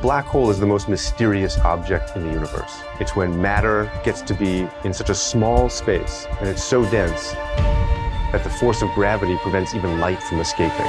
black hole is the most mysterious object in the universe. It's when matter gets to be in such a small space and it's so dense that the force of gravity prevents even light from escaping.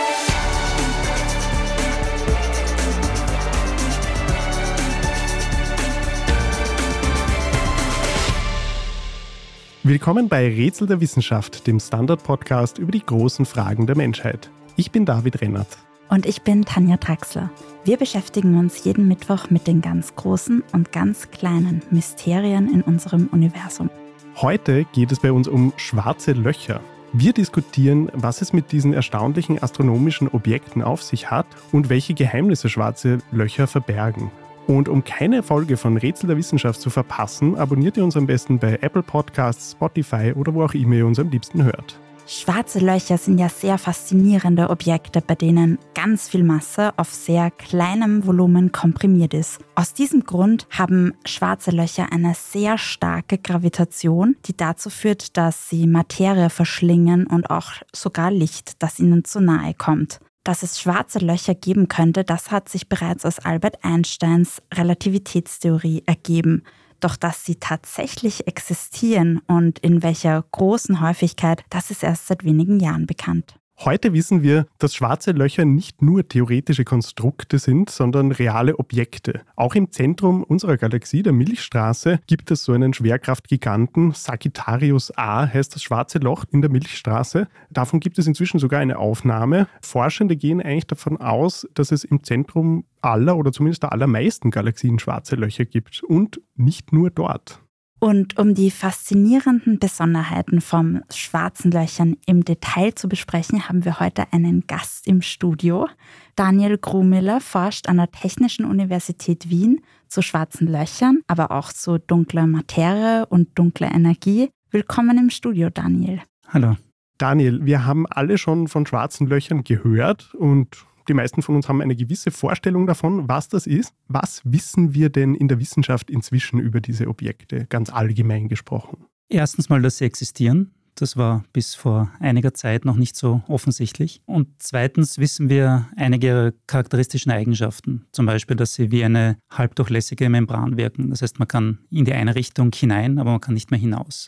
Willkommen bei Rätsel der Wissenschaft, dem Standard-Podcast über die großen Fragen der Menschheit. Ich bin David Rennert. Und ich bin Tanja Traxler. Wir beschäftigen uns jeden Mittwoch mit den ganz großen und ganz kleinen Mysterien in unserem Universum. Heute geht es bei uns um schwarze Löcher. Wir diskutieren, was es mit diesen erstaunlichen astronomischen Objekten auf sich hat und welche Geheimnisse schwarze Löcher verbergen. Und um keine Folge von Rätsel der Wissenschaft zu verpassen, abonniert ihr uns am besten bei Apple Podcasts, Spotify oder wo auch immer ihr uns am liebsten hört. Schwarze Löcher sind ja sehr faszinierende Objekte, bei denen ganz viel Masse auf sehr kleinem Volumen komprimiert ist. Aus diesem Grund haben schwarze Löcher eine sehr starke Gravitation, die dazu führt, dass sie Materie verschlingen und auch sogar Licht, das ihnen zu nahe kommt. Dass es schwarze Löcher geben könnte, das hat sich bereits aus Albert Einsteins Relativitätstheorie ergeben. Doch dass sie tatsächlich existieren und in welcher großen Häufigkeit, das ist erst seit wenigen Jahren bekannt. Heute wissen wir, dass schwarze Löcher nicht nur theoretische Konstrukte sind, sondern reale Objekte. Auch im Zentrum unserer Galaxie, der Milchstraße, gibt es so einen Schwerkraftgiganten. Sagittarius A heißt das schwarze Loch in der Milchstraße. Davon gibt es inzwischen sogar eine Aufnahme. Forschende gehen eigentlich davon aus, dass es im Zentrum aller oder zumindest der allermeisten Galaxien schwarze Löcher gibt. Und nicht nur dort. Und um die faszinierenden Besonderheiten von schwarzen Löchern im Detail zu besprechen, haben wir heute einen Gast im Studio. Daniel Grumiller forscht an der Technischen Universität Wien zu schwarzen Löchern, aber auch zu dunkler Materie und dunkler Energie. Willkommen im Studio, Daniel. Hallo. Daniel, wir haben alle schon von schwarzen Löchern gehört und die meisten von uns haben eine gewisse Vorstellung davon, was das ist. Was wissen wir denn in der Wissenschaft inzwischen über diese Objekte, ganz allgemein gesprochen? Erstens mal, dass sie existieren. Das war bis vor einiger Zeit noch nicht so offensichtlich. Und zweitens wissen wir einige ihrer charakteristischen Eigenschaften. Zum Beispiel, dass sie wie eine halbdurchlässige Membran wirken. Das heißt, man kann in die eine Richtung hinein, aber man kann nicht mehr hinaus.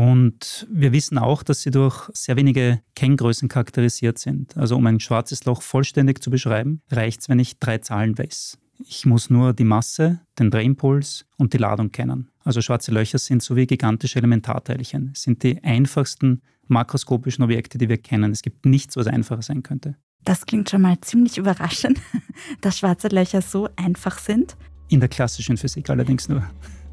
Und wir wissen auch, dass sie durch sehr wenige Kenngrößen charakterisiert sind. Also um ein schwarzes Loch vollständig zu beschreiben, reicht es, wenn ich 3 Zahlen weiß. Ich muss nur die Masse, den Drehimpuls und die Ladung kennen. Also schwarze Löcher sind so wie gigantische Elementarteilchen. Es sind die einfachsten makroskopischen Objekte, die wir kennen. Es gibt nichts, was einfacher sein könnte. Das klingt schon mal ziemlich überraschend, dass schwarze Löcher so einfach sind. In der klassischen Physik allerdings nur.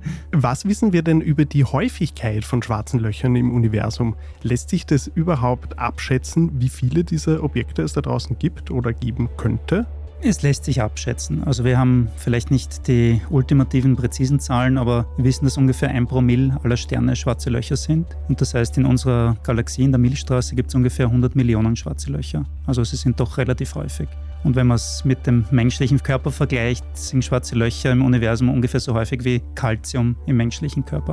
Was wissen wir denn über die Häufigkeit von schwarzen Löchern im Universum? Lässt sich das überhaupt abschätzen, wie viele dieser Objekte es da draußen gibt oder geben könnte? Es lässt sich abschätzen. Also wir haben vielleicht nicht die ultimativen, präzisen Zahlen, aber wir wissen, dass ungefähr 1 Promille aller Sterne schwarze Löcher sind. Und das heißt, in unserer Galaxie, in der Milchstraße, gibt es ungefähr 100 Millionen schwarze Löcher. Also sie sind doch relativ häufig. Und wenn man es mit dem menschlichen Körper vergleicht, sind schwarze Löcher im Universum ungefähr so häufig wie Calcium im menschlichen Körper.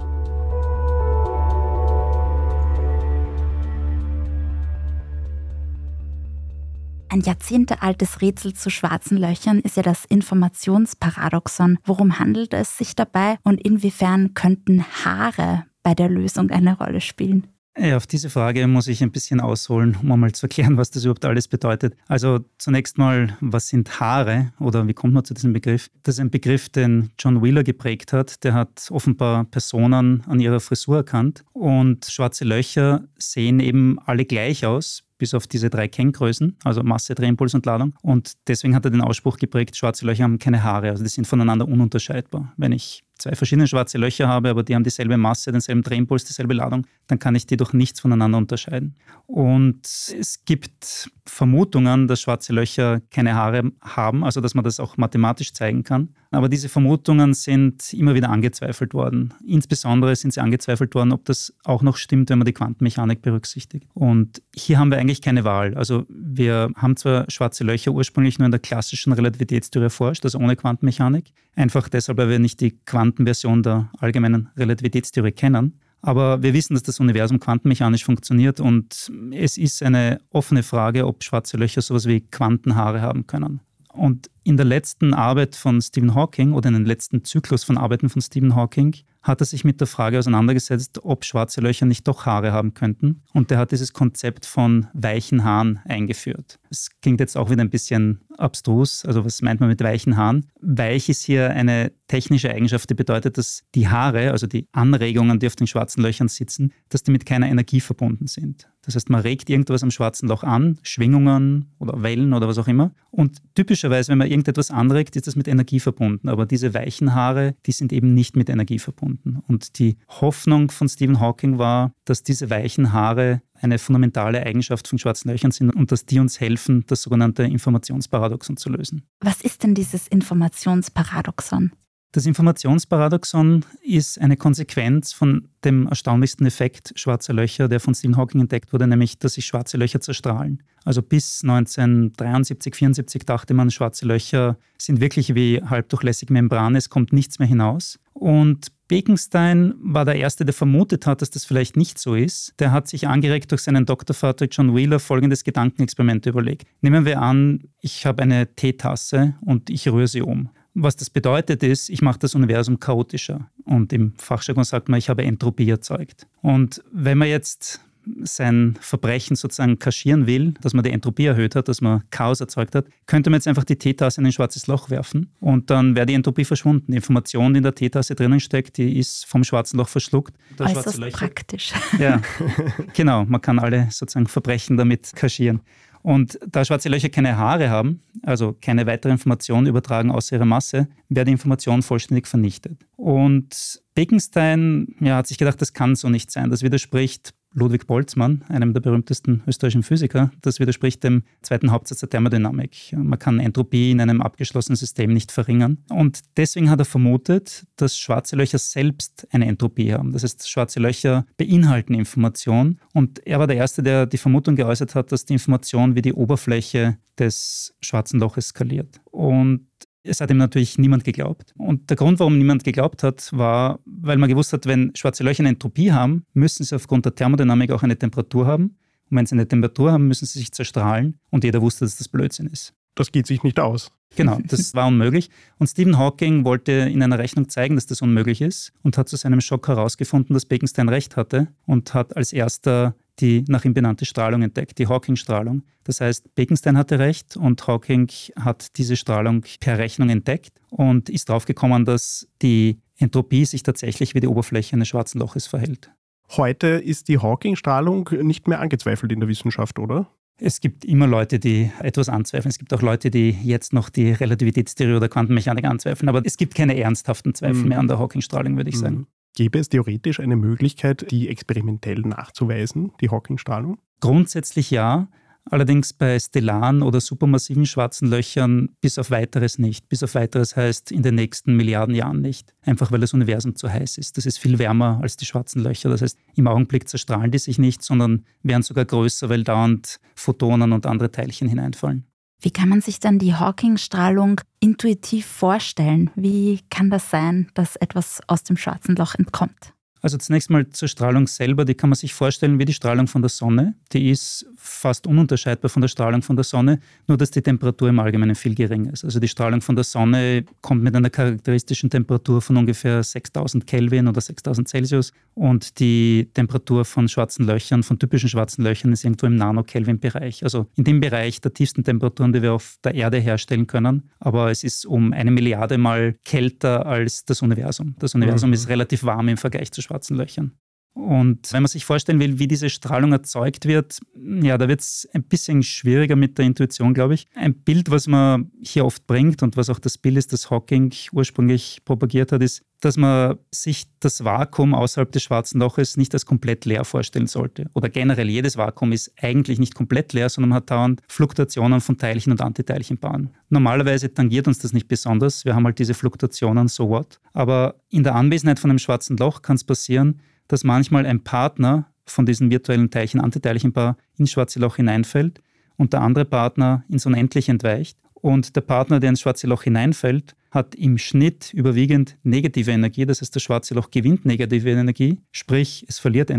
Ein jahrzehntealtes Rätsel zu schwarzen Löchern ist ja das Informationsparadoxon. Worum handelt es sich dabei und inwiefern könnten Haare bei der Lösung eine Rolle spielen? Ja, auf diese Frage muss ich ein bisschen ausholen, um einmal zu erklären, was das überhaupt alles bedeutet. Also zunächst mal, was sind Haare oder wie kommt man zu diesem Begriff? Das ist ein Begriff, den John Wheeler geprägt hat. Der hat offenbar Personen an ihrer Frisur erkannt und schwarze Löcher sehen eben alle gleich aus, bis auf diese 3 Kenngrößen, also Masse, Drehimpuls und Ladung. Und deswegen hat er den Ausspruch geprägt, schwarze Löcher haben keine Haare, also die sind voneinander ununterscheidbar. Wenn ich 2 verschiedene schwarze Löcher habe, aber die haben dieselbe Masse, denselben Drehimpuls, dieselbe Ladung, dann kann ich die durch nichts voneinander unterscheiden. Und es gibt Vermutungen, dass schwarze Löcher keine Haare haben, also dass man das auch mathematisch zeigen kann. Aber diese Vermutungen sind immer wieder angezweifelt worden. Insbesondere sind sie angezweifelt worden, ob das auch noch stimmt, wenn man die Quantenmechanik berücksichtigt. Und hier haben wir eigentlich keine Wahl. Also wir haben zwar schwarze Löcher ursprünglich nur in der klassischen Relativitätstheorie erforscht, also ohne Quantenmechanik. Einfach deshalb, weil wir nicht die Quantenversion der allgemeinen Relativitätstheorie kennen. Aber wir wissen, dass das Universum quantenmechanisch funktioniert und es ist eine offene Frage, ob schwarze Löcher sowas wie Quantenhaare haben können. Und in der letzten Arbeit von Stephen Hawking oder in den letzten Zyklus von Arbeiten von Stephen Hawking hat er sich mit der Frage auseinandergesetzt, ob schwarze Löcher nicht doch Haare haben könnten. Und er hat dieses Konzept von weichen Haaren eingeführt. Es klingt jetzt auch wieder ein bisschen abstrus. Also was meint man mit weichen Haaren? Weich ist hier eine technische Eigenschaft, die bedeutet, dass die Haare, also die Anregungen, die auf den schwarzen Löchern sitzen, dass die mit keiner Energie verbunden sind. Das heißt, man regt irgendwas am schwarzen Loch an, Schwingungen oder Wellen oder was auch immer. Und typischerweise, wenn man irgendetwas anregt, ist das mit Energie verbunden. Aber diese weichen Haare, die sind eben nicht mit Energie verbunden. Und die Hoffnung von Stephen Hawking war, dass diese weichen Haare eine fundamentale Eigenschaft von schwarzen Löchern sind und dass die uns helfen, das sogenannte Informationsparadoxon zu lösen. Was ist denn dieses Informationsparadoxon? Das Informationsparadoxon ist eine Konsequenz von dem erstaunlichsten Effekt schwarzer Löcher, der von Stephen Hawking entdeckt wurde, nämlich, dass sich schwarze Löcher zerstrahlen. Also bis 1973, 1974 dachte man, schwarze Löcher sind wirklich wie halbdurchlässige Membrane, es kommt nichts mehr hinaus. Und Bekenstein war der Erste, der vermutet hat, dass das vielleicht nicht so ist. Der hat sich angeregt durch seinen Doktorvater John Wheeler folgendes Gedankenexperiment überlegt. Nehmen wir an, ich habe eine Teetasse und ich rühre sie um. Was das bedeutet ist, ich mache das Universum chaotischer. Und im Fachjargon sagt man, ich habe Entropie erzeugt. Und wenn man jetzt sein Verbrechen sozusagen kaschieren will, dass man die Entropie erhöht hat, dass man Chaos erzeugt hat, könnte man jetzt einfach die Teetasse in ein schwarzes Loch werfen und dann wäre die Entropie verschwunden. Die Information, die in der Teetasse drinnen steckt, die ist vom schwarzen Loch verschluckt. Äußerst praktisch. Ja, genau. Man kann alle sozusagen Verbrechen damit kaschieren. Und da schwarze Löcher keine Haare haben, also keine weitere Information übertragen außer ihrer Masse, wäre die Information vollständig vernichtet. Und Bekenstein hat sich gedacht, das kann so nicht sein. Das widerspricht Ludwig Boltzmann, einem der berühmtesten österreichischen Physiker. Das widerspricht dem zweiten Hauptsatz der Thermodynamik. Man kann Entropie in einem abgeschlossenen System nicht verringern. Und deswegen hat er vermutet, dass schwarze Löcher selbst eine Entropie haben. Das heißt, schwarze Löcher beinhalten Information. Und er war der Erste, der die Vermutung geäußert hat, dass die Information wie die Oberfläche des schwarzen Loches skaliert. Und es hat ihm natürlich niemand geglaubt. Und der Grund, warum niemand geglaubt hat, war, weil man gewusst hat, wenn schwarze Löcher eine Entropie haben, müssen sie aufgrund der Thermodynamik auch eine Temperatur haben. Und wenn sie eine Temperatur haben, müssen sie sich zerstrahlen. Und jeder wusste, dass das Blödsinn ist. Das geht sich nicht aus. Genau, das war unmöglich. Und Stephen Hawking wollte in einer Rechnung zeigen, dass das unmöglich ist und hat zu seinem Schock herausgefunden, dass Bekenstein recht hatte und hat als erster die nach ihm benannte Strahlung entdeckt, die Hawking-Strahlung. Das heißt, Bekenstein hatte recht und Hawking hat diese Strahlung per Rechnung entdeckt und ist draufgekommen, dass die Entropie sich tatsächlich wie die Oberfläche eines schwarzen Loches verhält. Heute ist die Hawking-Strahlung nicht mehr angezweifelt in der Wissenschaft, oder? Es gibt immer Leute, die etwas anzweifeln. Es gibt auch Leute, die jetzt noch die Relativitätstheorie oder Quantenmechanik anzweifeln. Aber es gibt keine ernsthaften Zweifel mehr an der Hawking-Strahlung, würde ich sagen. Gäbe es theoretisch eine Möglichkeit, die experimentell nachzuweisen, die Hawking-Strahlung? Grundsätzlich ja. Allerdings bei stellaren oder supermassiven schwarzen Löchern bis auf Weiteres nicht. Bis auf Weiteres heißt in den nächsten Milliarden Jahren nicht. Einfach weil das Universum zu heiß ist. Das ist viel wärmer als die schwarzen Löcher. Das heißt, im Augenblick zerstrahlen die sich nicht, sondern werden sogar größer, weil dauernd Photonen und andere Teilchen hineinfallen. Wie kann man sich dann die Hawking-Strahlung intuitiv vorstellen? Wie kann das sein, dass etwas aus dem schwarzen Loch entkommt? Also zunächst mal zur Strahlung selber, die kann man sich vorstellen wie die Strahlung von der Sonne. Die ist fast ununterscheidbar von der Strahlung von der Sonne, nur dass die Temperatur im Allgemeinen viel geringer ist. Also die Strahlung von der Sonne kommt mit einer charakteristischen Temperatur von ungefähr 6000 Kelvin oder 6000 Celsius und die Temperatur von schwarzen Löchern, von typischen schwarzen Löchern ist irgendwo im Nano-Kelvin-Bereich. Also in dem Bereich der tiefsten Temperaturen, die wir auf der Erde herstellen können, aber es ist um 1 Milliarde Mal kälter als das Universum. Das Universum ist relativ warm im Vergleich zu schwarzen Löchern. Und wenn man sich vorstellen will, wie diese Strahlung erzeugt wird, da wird es ein bisschen schwieriger mit der Intuition, glaube ich. Ein Bild, was man hier oft bringt und was auch das Bild ist, das Hawking ursprünglich propagiert hat, ist, dass man sich das Vakuum außerhalb des schwarzen Loches nicht als komplett leer vorstellen sollte. Oder generell, jedes Vakuum ist eigentlich nicht komplett leer, sondern man hat dauernd Fluktuationen von Teilchen- und Antiteilchenpaaren. Normalerweise tangiert uns das nicht besonders. Wir haben halt diese Fluktuationen, so what. Aber in der Anwesenheit von einem schwarzen Loch kann es passieren, dass manchmal ein Partner von diesem virtuellen Teilchen-Antiteilchenpaar ins schwarze Loch hineinfällt und der andere Partner ins Unendliche entweicht. Und der Partner, der ins schwarze Loch hineinfällt, hat im Schnitt überwiegend negative Energie. Das heißt, das schwarze Loch gewinnt negative Energie, sprich, es verliert Energie.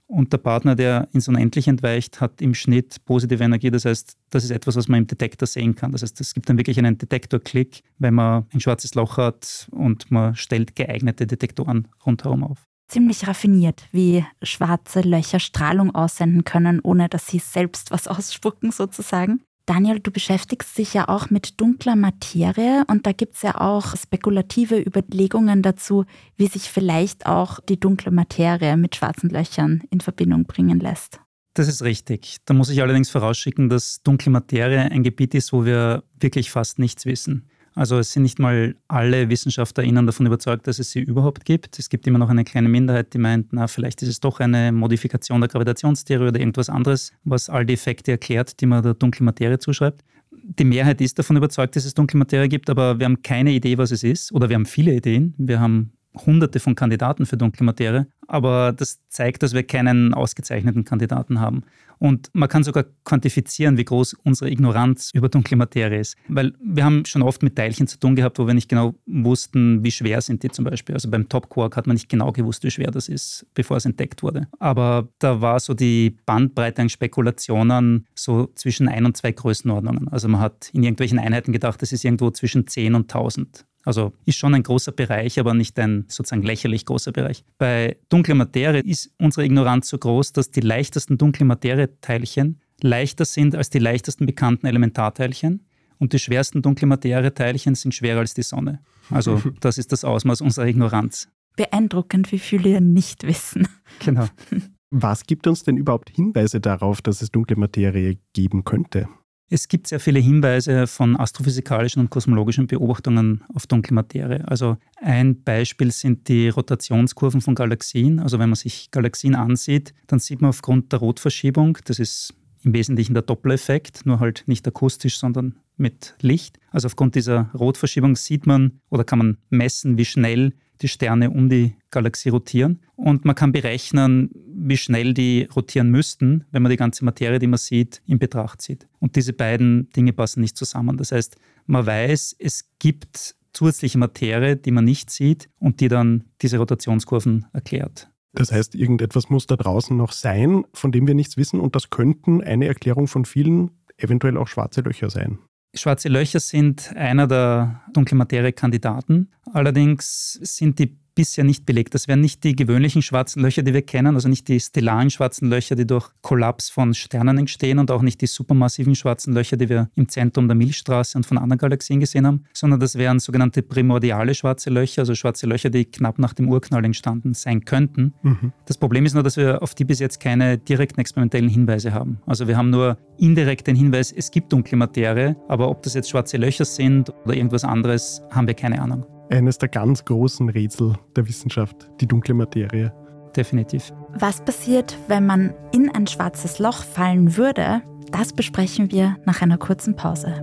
Und der Partner, der ins Unendliche entweicht, hat im Schnitt positive Energie. Das heißt, das ist etwas, was man im Detektor sehen kann. Das heißt, es gibt dann wirklich einen Detektorklick, wenn man ein schwarzes Loch hat und man stellt geeignete Detektoren rundherum auf. Ziemlich raffiniert, wie schwarze Löcher Strahlung aussenden können, ohne dass sie selbst was ausspucken sozusagen. Daniel, du beschäftigst dich ja auch mit dunkler Materie und da gibt es ja auch spekulative Überlegungen dazu, wie sich vielleicht auch die dunkle Materie mit schwarzen Löchern in Verbindung bringen lässt. Das ist richtig. Da muss ich allerdings vorausschicken, dass dunkle Materie ein Gebiet ist, wo wir wirklich fast nichts wissen. Also es sind nicht mal alle WissenschaftlerInnen davon überzeugt, dass es sie überhaupt gibt. Es gibt immer noch eine kleine Minderheit, die meint, vielleicht ist es doch eine Modifikation der Gravitationstheorie oder irgendwas anderes, was all die Effekte erklärt, die man der dunklen Materie zuschreibt. Die Mehrheit ist davon überzeugt, dass es dunkle Materie gibt, aber wir haben keine Idee, was es ist. Oder wir haben viele Ideen. Wir haben Hunderte von Kandidaten für dunkle Materie, aber das zeigt, dass wir keinen ausgezeichneten Kandidaten haben. Und man kann sogar quantifizieren, wie groß unsere Ignoranz über dunkle Materie ist. Weil wir haben schon oft mit Teilchen zu tun gehabt, wo wir nicht genau wussten, wie schwer sind die zum Beispiel. Also beim Top Quark hat man nicht genau gewusst, wie schwer das ist, bevor es entdeckt wurde. Aber da war so die Bandbreite an Spekulationen so zwischen 1 und 2 Größenordnungen. Also man hat in irgendwelchen Einheiten gedacht, das ist irgendwo zwischen 10 und 1000. Also ist schon ein großer Bereich, aber nicht ein sozusagen lächerlich großer Bereich. Bei dunkler Materie ist unsere Ignoranz so groß, dass die leichtesten dunklen Materieteilchen leichter sind als die leichtesten bekannten Elementarteilchen und die schwersten dunklen Materieteilchen sind schwerer als die Sonne. Also das ist das Ausmaß unserer Ignoranz. Beeindruckend, wie viel wir nicht wissen. Genau. Was gibt uns denn überhaupt Hinweise darauf, dass es dunkle Materie geben könnte? Es gibt sehr viele Hinweise von astrophysikalischen und kosmologischen Beobachtungen auf dunkle Materie. Also ein Beispiel sind die Rotationskurven von Galaxien. Also wenn man sich Galaxien ansieht, dann sieht man aufgrund der Rotverschiebung, das ist im Wesentlichen der Doppler-Effekt, nur halt nicht akustisch, sondern mit Licht. Also aufgrund dieser Rotverschiebung sieht man oder kann man messen, wie schnell die Sterne um die Galaxie rotieren. Und man kann berechnen, wie schnell die rotieren müssten, wenn man die ganze Materie, die man sieht, in Betracht zieht. Und diese beiden Dinge passen nicht zusammen. Das heißt, man weiß, es gibt zusätzliche Materie, die man nicht sieht und die dann diese Rotationskurven erklärt. Das heißt, irgendetwas muss da draußen noch sein, von dem wir nichts wissen und das könnten eine Erklärung von vielen, eventuell auch schwarze Löcher sein. Schwarze Löcher sind einer der dunklen Materie-Kandidaten. Allerdings sind die bisher nicht belegt. Das wären nicht die gewöhnlichen schwarzen Löcher, die wir kennen, also nicht die stellaren schwarzen Löcher, die durch Kollaps von Sternen entstehen und auch nicht die supermassiven schwarzen Löcher, die wir im Zentrum der Milchstraße und von anderen Galaxien gesehen haben, sondern das wären sogenannte primordiale schwarze Löcher, also schwarze Löcher, die knapp nach dem Urknall entstanden sein könnten. Das Problem ist nur, dass wir auf die bis jetzt keine direkten experimentellen Hinweise haben. Also wir haben nur indirekt den Hinweis, es gibt dunkle Materie, aber ob das jetzt schwarze Löcher sind oder irgendwas anderes, haben wir keine Ahnung. Eines der ganz großen Rätsel der Wissenschaft, die dunkle Materie. Definitiv. Was passiert, wenn man in ein schwarzes Loch fallen würde? Das besprechen wir nach einer kurzen Pause.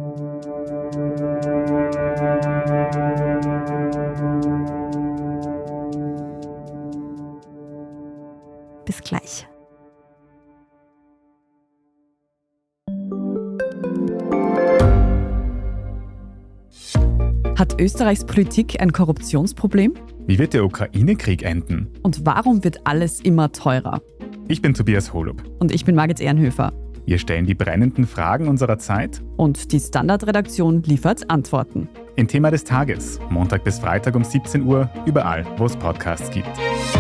Bis gleich. Hat Österreichs Politik ein Korruptionsproblem? Wie wird der Ukraine-Krieg enden? Und warum wird alles immer teurer? Ich bin Tobias Holub. Und ich bin Margit Ehrenhöfer. Wir stellen die brennenden Fragen unserer Zeit. Und die Standardredaktion liefert Antworten. Im Thema des Tages, Montag bis Freitag um 17 Uhr, überall, wo es Podcasts gibt.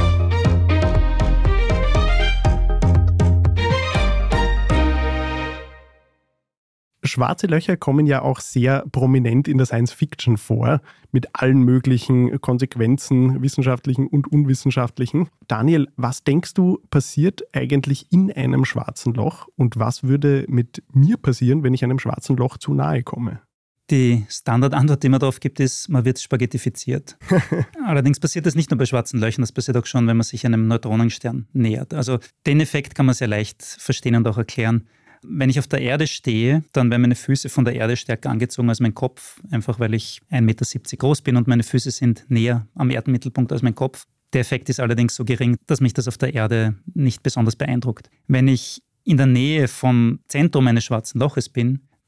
Schwarze Löcher kommen ja auch sehr prominent in der Science-Fiction vor, mit allen möglichen Konsequenzen, wissenschaftlichen und unwissenschaftlichen. Daniel, was denkst du, passiert eigentlich in einem schwarzen Loch und was würde mit mir passieren, wenn ich einem schwarzen Loch zu nahe komme? Die Standardantwort, die man darauf gibt, ist, man wird spaghettifiziert. Allerdings passiert das nicht nur bei schwarzen Löchern, das passiert auch schon, wenn man sich einem Neutronenstern nähert. Also den Effekt kann man sehr leicht verstehen und auch erklären. Wenn ich auf der Erde stehe, dann werden meine Füße von der Erde stärker angezogen als mein Kopf, einfach weil ich 1,70 Meter groß bin und meine Füße sind näher am Erdenmittelpunkt als mein Kopf. Der Effekt ist allerdings so gering, dass mich das auf der Erde nicht besonders beeindruckt. Wenn ich in der Nähe vom Zentrum eines schwarzen Loches bin,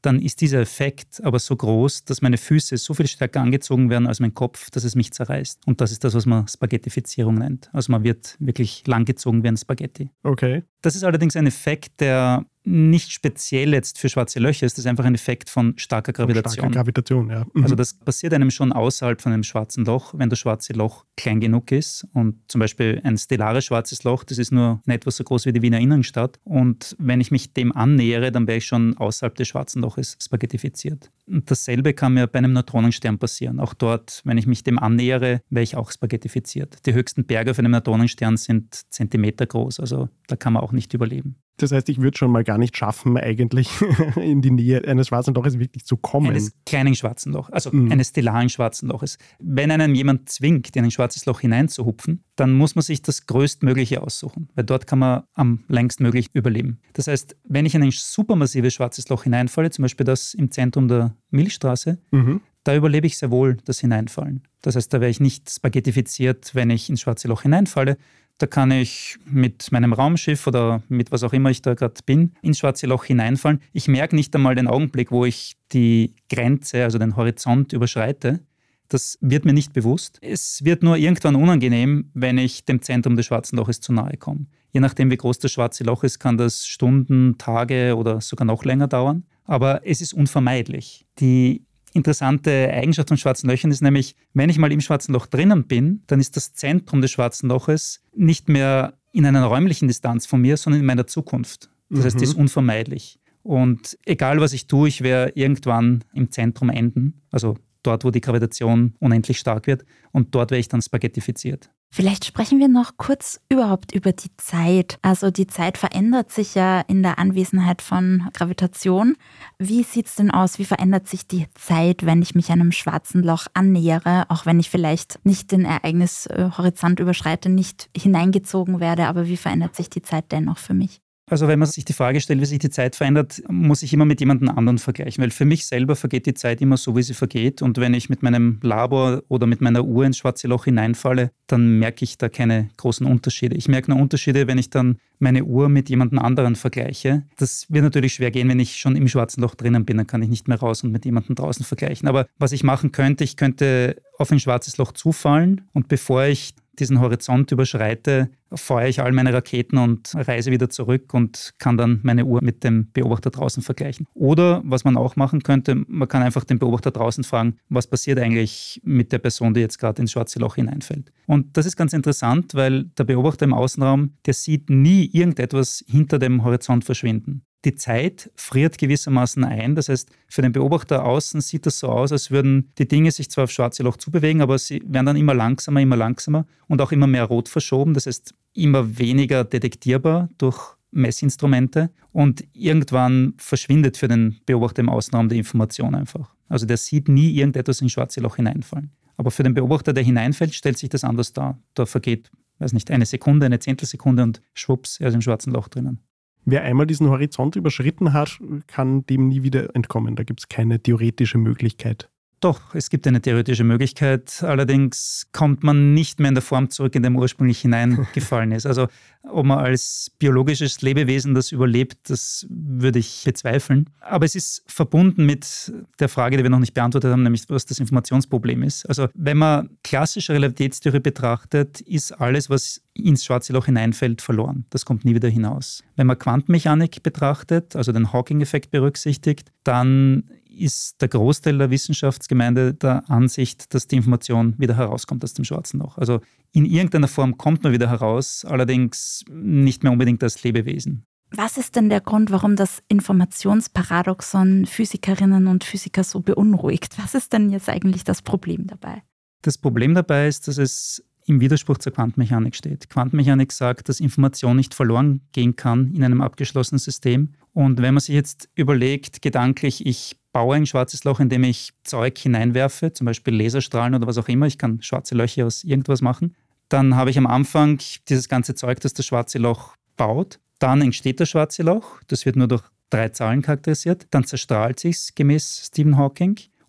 dann ist dieser Effekt aber so groß, dass meine Füße so viel stärker angezogen werden als mein Kopf, dass es mich zerreißt. Und das ist das, was man Spaghettifizierung nennt. Also man wird wirklich langgezogen wie ein Spaghetti. Okay. Das ist allerdings ein Effekt, der nicht speziell jetzt für schwarze Löcher ist. Das ist einfach ein Effekt von starker Gravitation. Starke Gravitation, ja. Mhm. Also das passiert einem schon außerhalb von einem schwarzen Loch, wenn das schwarze Loch klein genug ist. Und zum Beispiel ein stellares schwarzes Loch, das ist nur etwa so groß wie die Wiener Innenstadt. Und wenn ich mich dem annähere, dann wäre ich schon außerhalb des schwarzen Loches spaghettifiziert. Und dasselbe kann mir bei einem Neutronenstern passieren. Auch dort, wenn ich mich dem annähere, wäre ich auch spaghettifiziert. Die höchsten Berge auf einem Neutronenstern sind Zentimeter groß. Also da kann man auch nicht überleben. Das heißt, ich würde schon mal gar nicht schaffen, eigentlich in die Nähe eines schwarzen Loches wirklich zu kommen. Eines kleinen schwarzen Loch, also eines stellaren schwarzen Loches. Wenn einen jemand zwingt, in ein schwarzes Loch hineinzuhupfen, dann muss man sich das Größtmögliche aussuchen, weil dort kann man am längstmöglich überleben. Das heißt, wenn ich in ein supermassives schwarzes Loch hineinfalle, zum Beispiel das im Zentrum der Milchstraße, da überlebe ich sehr wohl das Hineinfallen. Das heißt, da wäre ich nicht spaghettifiziert, wenn ich ins schwarze Loch hineinfalle. Da kann ich mit meinem Raumschiff oder mit was auch immer ich da gerade bin, ins schwarze Loch hineinfallen. Ich merke nicht einmal den Augenblick, wo ich die Grenze, also den Horizont überschreite. Das wird mir nicht bewusst. Es wird nur irgendwann unangenehm, wenn ich dem Zentrum des schwarzen Loches zu nahe komme. Je nachdem, wie groß das schwarze Loch ist, kann das Stunden, Tage oder sogar noch länger dauern. Aber es ist unvermeidlich. Die interessante Eigenschaft von schwarzen Löchern ist nämlich, wenn ich mal im schwarzen Loch drinnen bin, dann ist das Zentrum des schwarzen Loches nicht mehr in einer räumlichen Distanz von mir, sondern in meiner Zukunft. Das heißt, es ist unvermeidlich. Und egal, was ich tue, ich werde irgendwann im Zentrum enden, also dort, wo die Gravitation unendlich stark wird, und dort werde ich dann spaghettifiziert. Vielleicht sprechen wir noch kurz überhaupt über die Zeit. Also die Zeit verändert sich ja in der Anwesenheit von Gravitation. Wie sieht es denn aus? Wie verändert sich die Zeit, wenn ich mich einem schwarzen Loch annähere, auch wenn ich vielleicht nicht den Ereignishorizont überschreite, nicht hineingezogen werde, aber wie verändert sich die Zeit dennoch für mich? Also wenn man sich die Frage stellt, wie sich die Zeit verändert, muss ich immer mit jemandem anderen vergleichen, weil für mich selber vergeht die Zeit immer so, wie sie vergeht. Und wenn ich mit meinem Labor oder mit meiner Uhr ins schwarze Loch hineinfalle, dann merke ich da keine großen Unterschiede. Ich merke nur Unterschiede, wenn ich dann meine Uhr mit jemandem anderen vergleiche. Das wird natürlich schwer gehen, wenn ich schon im schwarzen Loch drinnen bin, dann kann ich nicht mehr raus und mit jemandem draußen vergleichen. Aber was ich machen könnte, ich könnte auf ein schwarzes Loch zufallen und bevor ich diesen Horizont überschreite, feuere ich all meine Raketen und reise wieder zurück und kann dann meine Uhr mit dem Beobachter draußen vergleichen. Oder was man auch machen könnte, man kann einfach den Beobachter draußen fragen, was passiert eigentlich mit der Person, die jetzt gerade ins schwarze Loch hineinfällt. Und das ist ganz interessant, weil der Beobachter im Außenraum, der sieht nie irgendetwas hinter dem Horizont verschwinden. Die Zeit friert gewissermaßen ein. Das heißt, für den Beobachter außen sieht das so aus, als würden die Dinge sich zwar aufs schwarze Loch zubewegen, aber sie werden dann immer langsamer und auch immer mehr rot verschoben. Das heißt, immer weniger detektierbar durch Messinstrumente. Und irgendwann verschwindet für den Beobachter im Außenraum die Information einfach. Also der sieht nie irgendetwas ins schwarze Loch hineinfallen. Aber für den Beobachter, der hineinfällt, stellt sich das anders dar. Da vergeht, eine Sekunde, eine Zehntelsekunde und schwupps, er ist im schwarzen Loch drinnen. Wer einmal diesen Horizont überschritten hat, kann dem nie wieder entkommen. Da gibt es keine theoretische Möglichkeit. Doch, es gibt eine theoretische Möglichkeit. Allerdings kommt man nicht mehr in der Form zurück, in der man ursprünglich hineingefallen ist. Also ob man als biologisches Lebewesen das überlebt, das würde ich bezweifeln. Aber es ist verbunden mit der Frage, die wir noch nicht beantwortet haben, nämlich was das Informationsproblem ist. Also wenn man klassische Relativitätstheorie betrachtet, ist alles, was ins schwarze Loch hineinfällt, verloren. Das kommt nie wieder hinaus. Wenn man Quantenmechanik betrachtet, also den Hawking-Effekt berücksichtigt, dann ist der Großteil der Wissenschaftsgemeinde der Ansicht, dass die Information wieder herauskommt aus dem schwarzen Loch. Also in irgendeiner Form kommt man wieder heraus, allerdings nicht mehr unbedingt als Lebewesen. Was ist denn der Grund, warum das Informationsparadoxon Physikerinnen und Physiker so beunruhigt? Was ist denn jetzt eigentlich das Problem dabei? Das Problem dabei ist, dass es im Widerspruch zur Quantenmechanik steht. Quantenmechanik sagt, dass Information nicht verloren gehen kann in einem abgeschlossenen System. Und wenn man sich jetzt überlegt, gedanklich, ich baue ein schwarzes Loch, in dem ich Zeug hineinwerfe, zum Beispiel Laserstrahlen oder was auch immer, ich kann schwarze Löcher aus irgendwas machen, dann habe ich am Anfang dieses ganze Zeug, das das schwarze Loch baut. Dann entsteht das schwarze Loch, das wird nur durch 3 Zahlen charakterisiert, dann zerstrahlt sich es gemäß Stephen Hawking.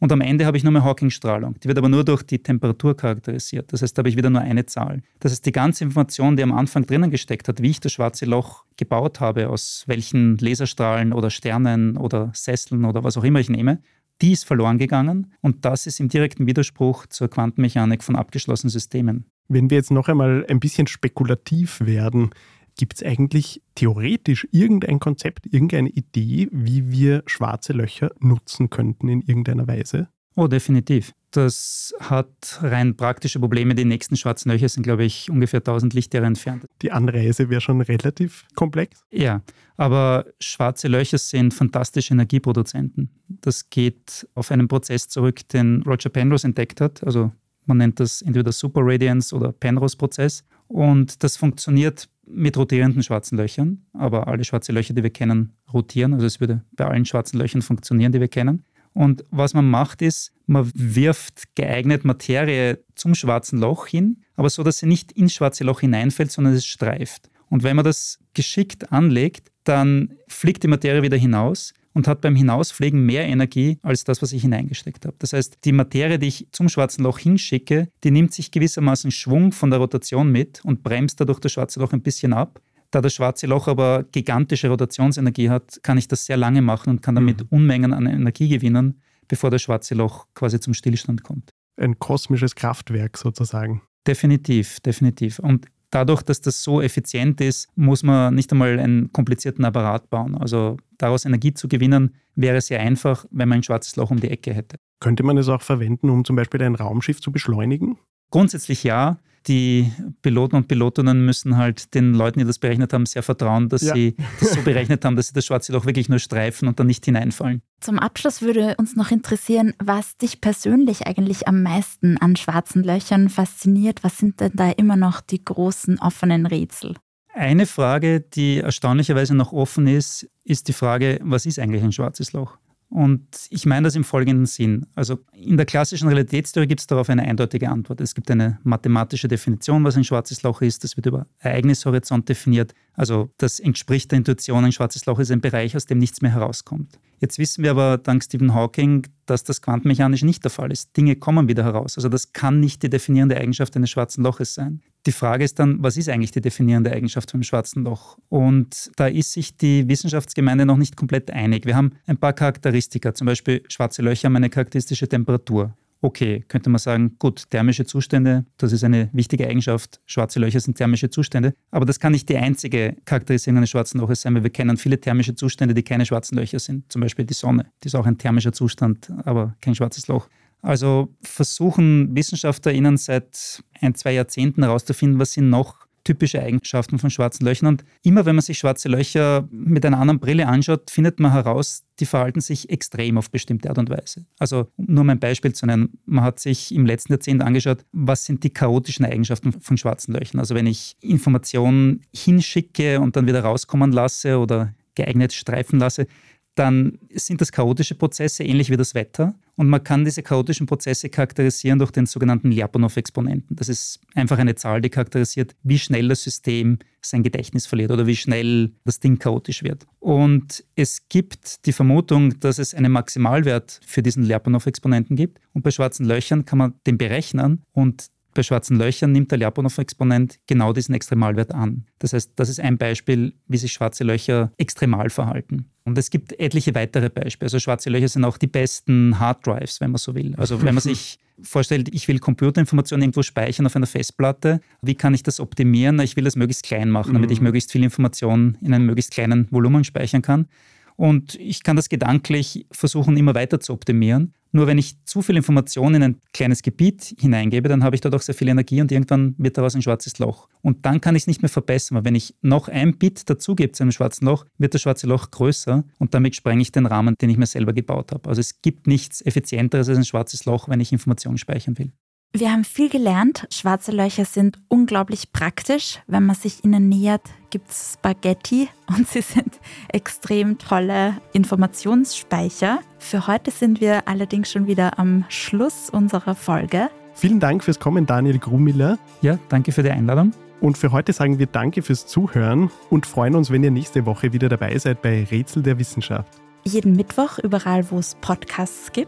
Und am Ende habe ich nur mehr Hawking-Strahlung. Die wird aber nur durch die Temperatur charakterisiert. Das heißt, da habe ich wieder nur eine Zahl. Das heißt, die ganze Information, die am Anfang drinnen gesteckt hat, wie ich das schwarze Loch gebaut habe, aus welchen Laserstrahlen oder Sternen oder Sesseln oder was auch immer ich nehme, die ist verloren gegangen. Und das ist im direkten Widerspruch zur Quantenmechanik von abgeschlossenen Systemen. Wenn wir jetzt noch einmal ein bisschen spekulativ werden, gibt es eigentlich theoretisch irgendein Konzept, irgendeine Idee, wie wir schwarze Löcher nutzen könnten in irgendeiner Weise? Oh, definitiv. Das hat rein praktische Probleme. Die nächsten schwarzen Löcher sind, glaube ich, ungefähr 1000 Lichtjahre entfernt. Die Anreise wäre schon relativ komplex. Ja, aber schwarze Löcher sind fantastische Energieproduzenten. Das geht auf einen Prozess zurück, den Roger Penrose entdeckt hat. Also man nennt das entweder Superradiance oder Penrose-Prozess. Und das funktioniert mit rotierenden schwarzen Löchern. Aber alle schwarze Löcher, die wir kennen, rotieren. Also es würde bei allen schwarzen Löchern funktionieren, die wir kennen. Und was man macht, ist, man wirft geeignete Materie zum schwarzen Loch hin, aber so, dass sie nicht ins schwarze Loch hineinfällt, sondern es streift. Und wenn man das geschickt anlegt, dann fliegt die Materie wieder hinaus und hat beim Hinausfliegen mehr Energie als das, was ich hineingesteckt habe. Das heißt, die Materie, die ich zum schwarzen Loch hinschicke, die nimmt sich gewissermaßen Schwung von der Rotation mit und bremst dadurch das schwarze Loch ein bisschen ab. Da das schwarze Loch aber gigantische Rotationsenergie hat, kann ich das sehr lange machen und kann damit Unmengen an Energie gewinnen, bevor das schwarze Loch quasi zum Stillstand kommt. Ein kosmisches Kraftwerk sozusagen. Definitiv, definitiv. Und dadurch, dass das so effizient ist, muss man nicht einmal einen komplizierten Apparat bauen. Also daraus Energie zu gewinnen, wäre sehr einfach, wenn man ein schwarzes Loch um die Ecke hätte. Könnte man es auch verwenden, um zum Beispiel ein Raumschiff zu beschleunigen? Grundsätzlich ja. Die Piloten und Pilotinnen müssen halt den Leuten, die das berechnet haben, sehr vertrauen, dass sie das so berechnet haben, dass sie das schwarze Loch wirklich nur streifen und dann nicht hineinfallen. Zum Abschluss würde uns noch interessieren, was dich persönlich eigentlich am meisten an schwarzen Löchern fasziniert. Was sind denn da immer noch die großen offenen Rätsel? Eine Frage, die erstaunlicherweise noch offen ist, ist die Frage, was ist eigentlich ein schwarzes Loch? Und ich meine das im folgenden Sinn. Also in der klassischen Realitätstheorie gibt es darauf eine eindeutige Antwort. Es gibt eine mathematische Definition, was ein schwarzes Loch ist. Das wird über Ereignishorizont definiert. Also das entspricht der Intuition, ein schwarzes Loch ist ein Bereich, aus dem nichts mehr herauskommt. Jetzt wissen wir aber dank Stephen Hawking, dass das quantenmechanisch nicht der Fall ist. Dinge kommen wieder heraus. Also das kann nicht die definierende Eigenschaft eines schwarzen Loches sein. Die Frage ist dann, was ist eigentlich die definierende Eigenschaft vom schwarzen Loch? Und da ist sich die Wissenschaftsgemeinde noch nicht komplett einig. Wir haben ein paar Charakteristika, zum Beispiel schwarze Löcher haben eine charakteristische Temperatur. Okay, könnte man sagen, gut, thermische Zustände, das ist eine wichtige Eigenschaft. Schwarze Löcher sind thermische Zustände. Aber das kann nicht die einzige Charakterisierung eines schwarzen Loches sein, weil wir kennen viele thermische Zustände, die keine schwarzen Löcher sind. Zum Beispiel die Sonne, die ist auch ein thermischer Zustand, aber kein schwarzes Loch. Also versuchen WissenschaftlerInnen seit 1-2 Jahrzehnten herauszufinden, was sind noch typische Eigenschaften von schwarzen Löchern. Und immer wenn man sich schwarze Löcher mit einer anderen Brille anschaut, findet man heraus, die verhalten sich extrem auf bestimmte Art und Weise. Also nur um ein Beispiel zu nennen, man hat sich im letzten Jahrzehnt angeschaut, was sind die chaotischen Eigenschaften von schwarzen Löchern. Also wenn ich Informationen hinschicke und dann wieder rauskommen lasse oder geeignet streifen lasse, dann sind das chaotische Prozesse, ähnlich wie das Wetter. Und man kann diese chaotischen Prozesse charakterisieren durch den sogenannten Ljapunow-Exponenten. Das ist einfach eine Zahl, die charakterisiert, wie schnell das System sein Gedächtnis verliert oder wie schnell das Ding chaotisch wird. Und es gibt die Vermutung, dass es einen Maximalwert für diesen Ljapunow-Exponenten gibt. Und bei schwarzen Löchern kann man den berechnen und bei schwarzen Löchern nimmt der Ljapunow-Exponent genau diesen Extremalwert an. Das heißt, das ist ein Beispiel, wie sich schwarze Löcher extremal verhalten. Und es gibt etliche weitere Beispiele. Also schwarze Löcher sind auch die besten Harddrives, wenn man so will. Also wenn man sich vorstellt, ich will Computerinformationen irgendwo speichern auf einer Festplatte, wie kann ich das optimieren? Ich will das möglichst klein machen, damit ich möglichst viel Information in einem möglichst kleinen Volumen speichern kann. Und ich kann das gedanklich versuchen, immer weiter zu optimieren. Nur wenn ich zu viel Information in ein kleines Gebiet hineingebe, dann habe ich dort auch sehr viel Energie und irgendwann wird daraus ein schwarzes Loch. Und dann kann ich es nicht mehr verbessern, weil wenn ich noch ein Bit dazugebe zu einem schwarzen Loch, wird das schwarze Loch größer und damit sprenge ich den Rahmen, den ich mir selber gebaut habe. Also es gibt nichts Effizienteres als ein schwarzes Loch, wenn ich Informationen speichern will. Wir haben viel gelernt. Schwarze Löcher sind unglaublich praktisch. Wenn man sich ihnen nähert, gibt es Spaghetti und sie sind extrem tolle Informationsspeicher. Für heute sind wir allerdings schon wieder am Schluss unserer Folge. Vielen Dank fürs Kommen, Daniel Grumiller. Ja, danke für die Einladung. Und für heute sagen wir Danke fürs Zuhören und freuen uns, wenn ihr nächste Woche wieder dabei seid bei Rätsel der Wissenschaft. Jeden Mittwoch überall, wo es Podcasts gibt.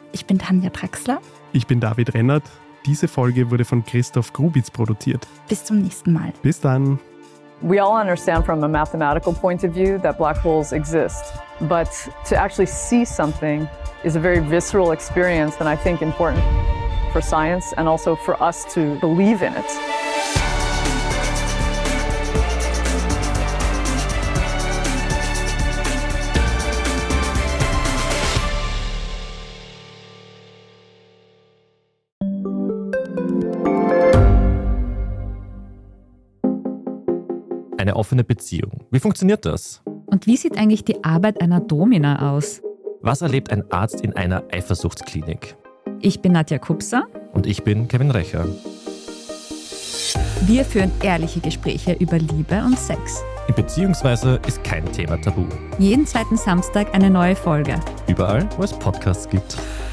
Ich bin Tanja Traxler. Ich bin David Rennert. Diese Folge wurde von Christoph Grubitz produziert. Bis zum nächsten Mal. Bis dann. We all understand from a mathematical point of view that black holes exist, but to actually see something is a very visceral experience and I think important for science and also for us to believe in it. Eine offene Beziehung. Wie funktioniert das? Und wie sieht eigentlich die Arbeit einer Domina aus? Was erlebt ein Arzt in einer Eifersuchtsklinik? Ich bin Nadja Kupser. Und ich bin Kevin Recher. Wir führen ehrliche Gespräche über Liebe und Sex. In Beziehungsweise ist kein Thema tabu. Jeden zweiten Samstag eine neue Folge. Überall, wo es Podcasts gibt.